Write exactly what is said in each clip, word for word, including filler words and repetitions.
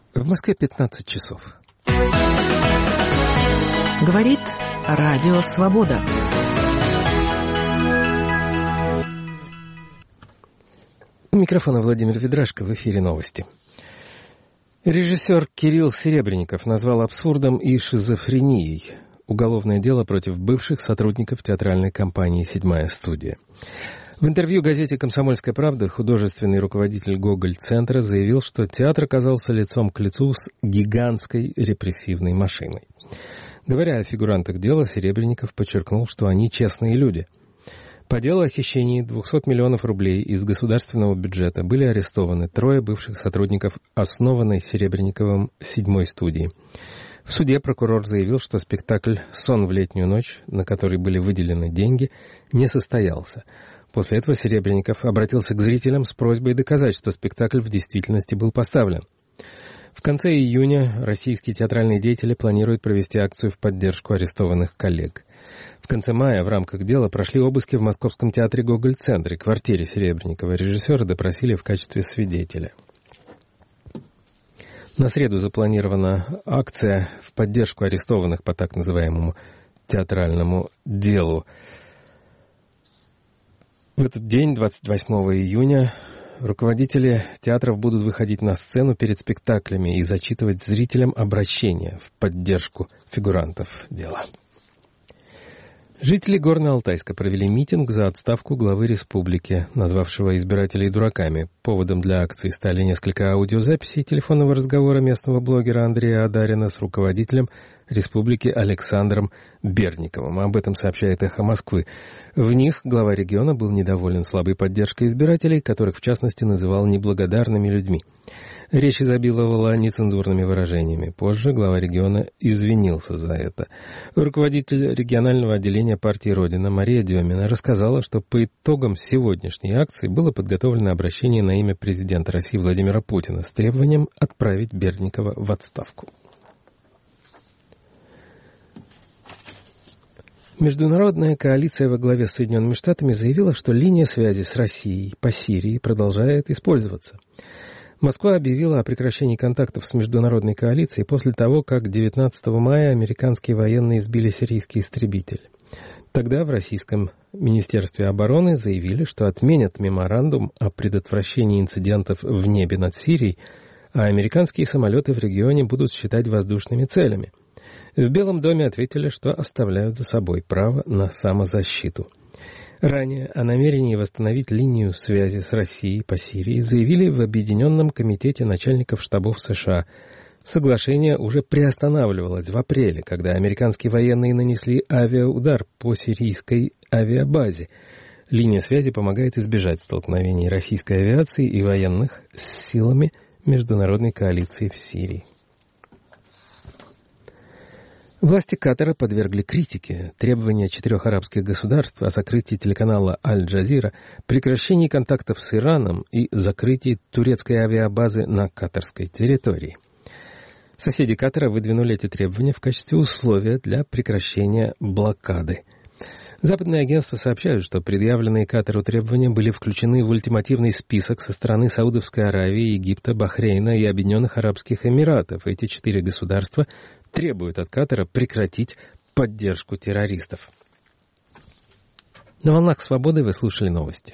В Москве пятнадцать часов. Говорит Радио Свобода. У микрофона Владимир Ведрашко, в эфире новости. Режиссер Кирилл Серебренников назвал абсурдом и шизофренией уголовное дело против бывших сотрудников театральной компании «Седьмая студия». В интервью газете «Комсомольская правда» художественный руководитель Гоголь-центра заявил, что театр оказался лицом к лицу с гигантской репрессивной машиной. Говоря о фигурантах дела, Серебренников подчеркнул, что они честные люди. По делу о хищении двухсот миллионов рублей из государственного бюджета были арестованы трое бывших сотрудников основанной Серебренниковым «Седьмой студии». В суде прокурор заявил, что спектакль «Сон в летнюю ночь», на который были выделены деньги, не состоялся. После этого Серебренников обратился к зрителям с просьбой доказать, что спектакль в действительности был поставлен. В конце июня российские театральные деятели планируют провести акцию в поддержку арестованных коллег. В конце мая в рамках дела прошли обыски в Московском театре Гоголь-центре, квартире Серебренникова. Режиссера допросили в качестве свидетеля. На среду запланирована акция в поддержку арестованных по так называемому театральному делу. В этот день, двадцать восьмого июня, руководители театров будут выходить на сцену перед спектаклями и зачитывать зрителям обращения в поддержку фигурантов дела. Жители Горно-Алтайска провели митинг за отставку главы республики, назвавшего избирателей дураками. Поводом для акции стали несколько аудиозаписей телефонного разговора местного блогера Андрея Адарина с руководителем республики Александром Берниковым. Об этом сообщает «Эхо Москвы». В них глава региона был недоволен слабой поддержкой избирателей, которых в частности называл неблагодарными людьми. Речь изобиловала нецензурными выражениями. Позже глава региона извинился за это. Руководитель регионального отделения партии «Родина» Мария Демина рассказала, что по итогам сегодняшней акции было подготовлено обращение на имя президента России Владимира Путина с требованием отправить Берникова в отставку. Международная коалиция во главе с Соединенными Штатами заявила, что линия связи с Россией по Сирии продолжает использоваться. Москва объявила о прекращении контактов с международной коалицией после того, как девятнадцатого мая американские военные сбили сирийский истребитель. Тогда в российском Министерстве обороны заявили, что отменят меморандум о предотвращении инцидентов в небе над Сирией, а американские самолеты в регионе будут считать воздушными целями. В Белом доме ответили, что оставляют за собой право на самозащиту. Ранее о намерении восстановить линию связи с Россией по Сирии заявили в Объединенном комитете начальников штабов США. Соглашение уже приостанавливалось в апреле, когда американские военные нанесли авиаудар по сирийской авиабазе. Линия связи помогает избежать столкновений российской авиации и военных с силами международной коалиции в Сирии. Власти Катара подвергли критике требования четырех арабских государств о закрытии телеканала «Аль-Джазира», прекращении контактов с Ираном и закрытии турецкой авиабазы на катарской территории. Соседи Катара выдвинули эти требования в качестве условия для прекращения блокады. Западные агентства сообщают, что предъявленные Катару требования были включены в ультимативный список со стороны Саудовской Аравии, Египта, Бахрейна и Объединенных Арабских Эмиратов. Эти четыре государства требуют от Катара прекратить поддержку террористов. На волнах свободы вы слушали новости.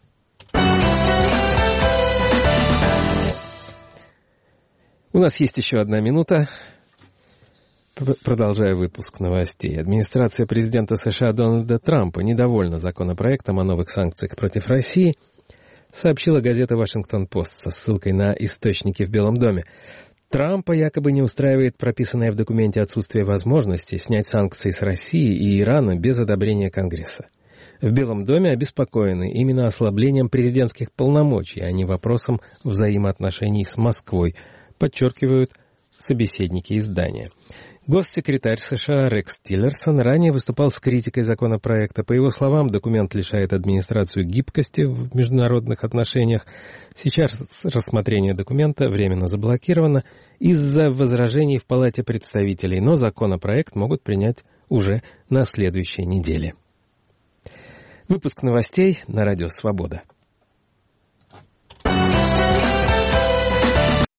У нас есть еще одна минута. Продолжаю выпуск новостей. Администрация президента США Дональда Трампа недовольна законопроектом о новых санкциях против России, сообщила газета «Вашингтон-Пост» со ссылкой на источники в Белом доме. Трампа якобы не устраивает прописанное в документе отсутствие возможности снять санкции с России и Ирана без одобрения Конгресса. В Белом доме обеспокоены именно ослаблением президентских полномочий, а не вопросом взаимоотношений с Москвой, подчеркивают собеседники издания. Госсекретарь США Рекс Тиллерсон ранее выступал с критикой законопроекта. По его словам, документ лишает администрацию гибкости в международных отношениях. Сейчас рассмотрение документа временно заблокировано из-за возражений в Палате представителей, но законопроект могут принять уже на следующей неделе. Выпуск новостей на Радио Свобода.